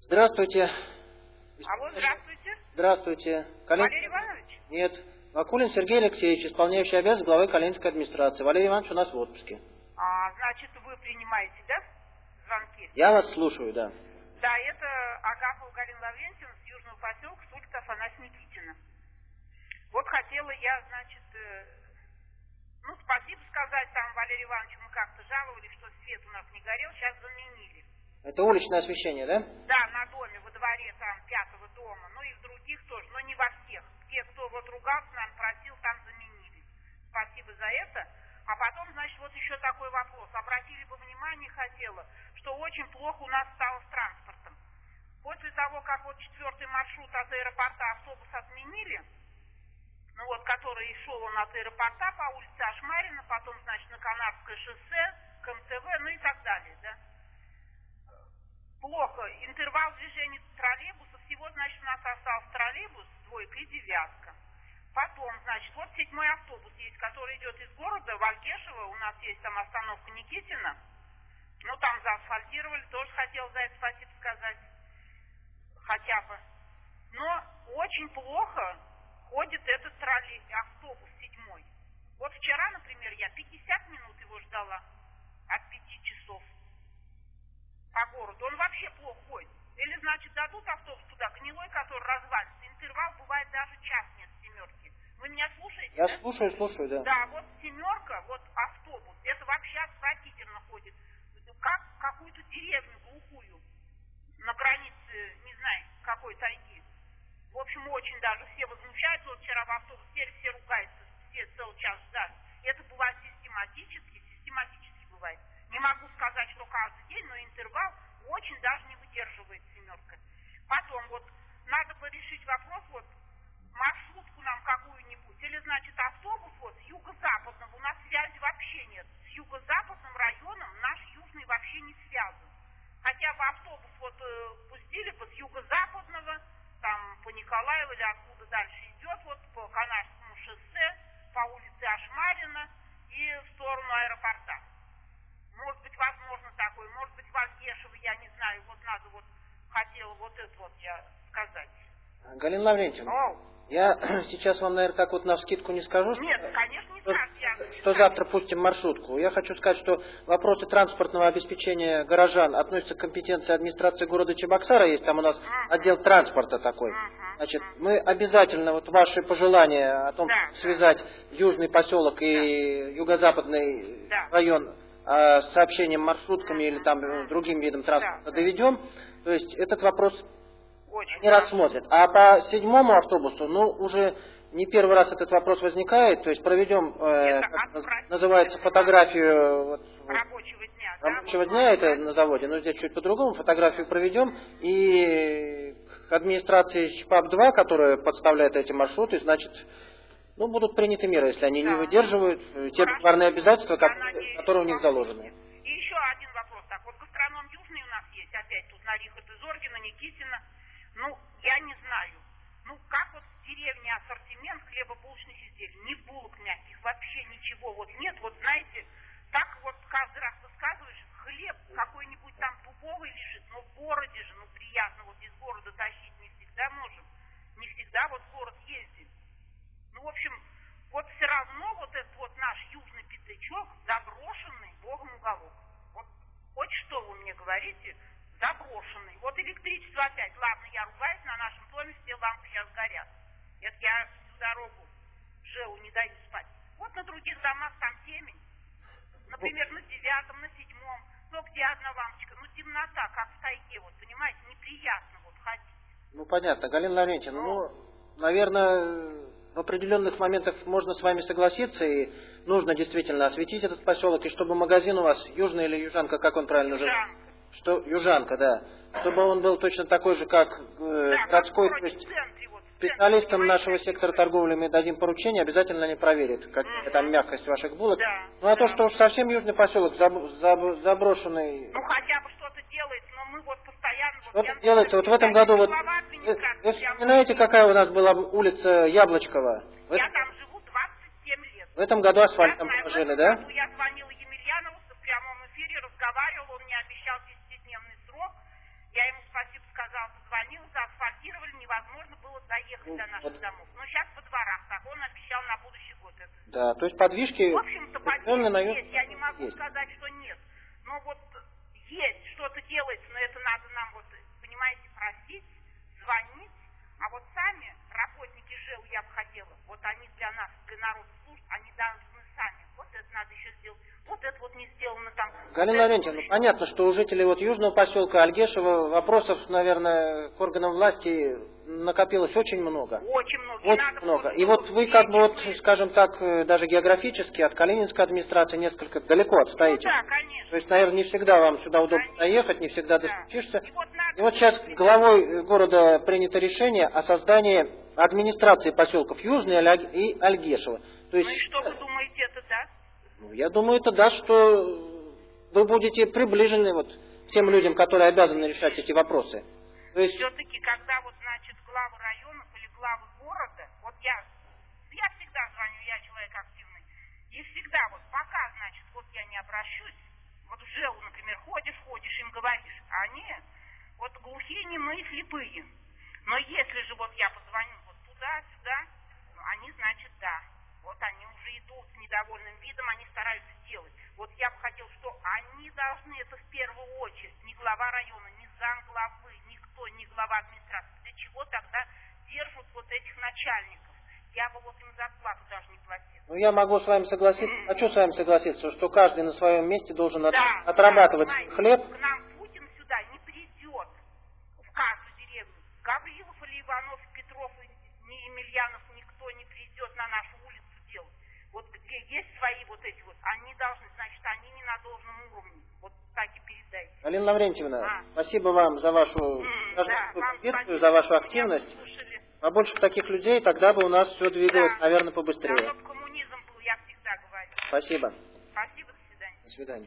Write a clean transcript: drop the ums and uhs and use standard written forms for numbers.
Здравствуйте. Алло, здравствуйте. Здравствуйте. Валерий Иванович? Нет. Вакулин Сергей Алексеевич, исполняющий обязанности главы Калининской администрации. Валерий Иванович у нас в отпуске. Значит, вы принимаете, да, звонки? Я вас слушаю, да. Да, это Агафова Галина Лаврентьевна с Южного поселка, с улицы Афанасия Никитина. Вот хотела я, значит, спасибо сказать там Валерию Ивановичу, мы как-то жаловались, что свет у нас не горел, сейчас заменили. Это уличное освещение, да? Да, на доме, во дворе там 5-го дома, ну и в других тоже, но не во всех. Те, кто вот ругался, нам просил, там заменили. Спасибо за это. А потом, значит, вот еще такой вопрос. Обратили бы внимание, хотела, что очень плохо у нас стало с транспортом. После того, как вот 4-й маршрут от аэропорта автобус отменили, который шел он от аэропорта по улице Ашмарина, потом, значит, на Канарское шоссе, к МТВ, и так далее, да. Плохо. Интервал движения троллейбуса, всего, значит, у нас остался троллейбус, 2 и 9. Потом, значит, вот 7-й автобус есть, который идет из города, Валкешева, у нас есть там остановка Никитина. Там заасфальтировали, тоже хотел за это спасибо сказать. Хотя бы. Но очень плохо ходит этот автобус 7-й. Вот вчера, например, я 50 минут его ждала от 5 часов по городу. Он вообще плохо ходит. Или, значит, дадут автобус туда, гнилой, который развалится. Интервал бывает даже час нет 7-ки. Вы меня слушаете? Я да? слушаю, да. Да, вот 7-ка, вот автобус, это вообще отвратительно ходит. Как какую-то деревню глухую на границе, не знаю, какой тайги. В общем, очень даже все возмущаются. Вот вчера в автобус сели, все ругаются, все целый час ждали. Это бывает систематически бывает. Не могу сказать, что каждый день, но интервал очень даже не выдерживает 7-ка. Потом надо бы решить вопрос, маршрутку нам какую-нибудь, или, значит, автобус с юго-западного, у нас связи вообще нет. С юго-западным районом наш южный вообще не связан. Хотя бы автобус пустили бы с юго-западного, там по Николаеву или откуда дальше идет, по Канарскому шоссе, по улице Ашмарина и в сторону аэропорта. Может быть, возможно такое, может быть, Валкешево, я не знаю, надо хотела это я сказать. Галина Лаврентьевна, я сейчас вам, наверное, так навскидку не скажу. Нет, конечно, не скажу. Что завтра пустим маршрутку. Я хочу сказать, что вопросы транспортного обеспечения горожан относятся к компетенции администрации города Чебоксара. Есть там у нас отдел транспорта такой. Значит, мы обязательно ваши пожелания о том, чтобы связать южный поселок и юго-западный район с сообщением маршрутками или там другим видом транспорта доведем. То есть этот вопрос не рассмотрят. А по 7-му автобусу, уже не первый раз этот вопрос возникает. То есть проведем, называется, фотографию рабочего дня, это на заводе, но здесь чуть по-другому, фотографию проведем, и к администрации ЧПАП-2, которая подставляет эти маршруты, значит, будут приняты меры, если они не выдерживают те договорные обязательства, которые у них заложены. И еще один вопрос. Гастроном Южный у нас есть, опять тут на Рихарда Зоргина, Никитина. Я не знаю. Как в деревне ассортимент хлебобулочных изделий? Ни булок мягких, вообще ничего. Нет, знаете, так каждый раз высказываешь, хлеб какой-нибудь там дубовый лежит, но в городе же, приятно из города тащить не всегда можем. Не всегда в город ездим. В общем, все равно этот наш южный пятачок заброшенный Богом уголок. Хоть что вы мне говорите, заброшенный. Электричество опять. Ладно, я ругаюсь, на нашем доме все лампы сейчас горят. Это я всю дорогу ЖЭУ не даю спать. На других домах там темень. Например, на 9-м, на 7-м. Где одна лампочка? Темнота, как в тайге, понимаете, неприятно ходить. Понятно, Галина Лаврентьевна, наверное, в определенных моментах можно с вами согласиться, и нужно действительно осветить этот поселок, и чтобы магазин у вас, Южный или Южанка, как он правильно называется? Южанка, да. Чтобы он был точно такой же, как городской, то есть специалистам нашего сектора торговли мы дадим поручение, обязательно они проверят, какая там мягкость ваших булок. А то, что уж совсем южный поселок заброшенный. Хотя бы что-то делается, но мы постоянно... Что-то делается. В этом году вы вспоминаете, какая у нас была улица Яблочкова? Я там живу 27 лет. В этом году асфальт там положили, да? Я звонила Емельянову в прямом эфире, разговаривала, он мне обещал 10-дневный срок. Я ему спасибо сказала звонил, заасфальтировали, невозможно было доехать до наших домов. Но сейчас во дворах, так он обещал на будущий год это. Да, то есть подвижки... В общем-то, подвижки есть, я не могу сказать, что нет. Но вот есть, что-то делается, но это надо нам, вот, понимаете, просить, звонить. А вот сами работники ЖЭУ, я бы хотела, вот они для нас, для народа служб, они должны сами. Вот это надо еще сделать. Вот это вот не сделано там. Галина Лаврентьевна, ну понятно, что у жителей вот южного поселка Альгешева вопросов, наверное, к органам власти накопилось очень много. Очень много. Очень много. И вот вы как бы вот, скажем так, даже географически от Калининской администрации несколько далеко отстоите. Ну, да, конечно. То есть, наверное, не всегда вам сюда удобно доехать, не всегда достучишься. И вот сейчас главой города принято решение о создании администрации поселков Южный и Альгешево. То есть, ну и что вы думаете, это даст? Ну, я думаю, это даст, что вы будете приближены вот к тем людям, которые обязаны решать эти вопросы. То есть... Все-таки, когда вот, значит, главы районов или главы города, вот я всегда звоню, я человек активный, и всегда вот пока, значит, вот я не обращусь, вот в ЖЭУ, например, ходишь, им говоришь, а они вот глухие, немые, слепые. Но если же вот я позвоню вот туда-сюда, ну, они, значит, да. Вот они уже идут с недовольным видом, они стараются делать. Вот я бы хотел, что они должны это в первую очередь, не глава района, не замглавы, никто, не глава администрации. Для чего тогда держат вот этих начальников? Я бы вот им зарплату даже не платила. Ну, я могу с вами согласиться, хочу с вами согласиться, что каждый на своем месте должен отрабатывать хлеб. К нам Путин сюда не придет, в каждую деревню. Гаврилов или Иванов, Петров, ни Емельянов, никто не придет на нашу улицу делать. Вот где есть свои вот эти вот, они должны, значит, они не на должном уровне. Вот так и передайте. Галина Лаврентьевна, спасибо вам за вашу позицию, за вашу активность. Побольше таких людей, тогда бы у нас все двигалось, наверное, побыстрее. Коммунизм был, я всегда говорю. Спасибо. Спасибо, до свидания. До свидания.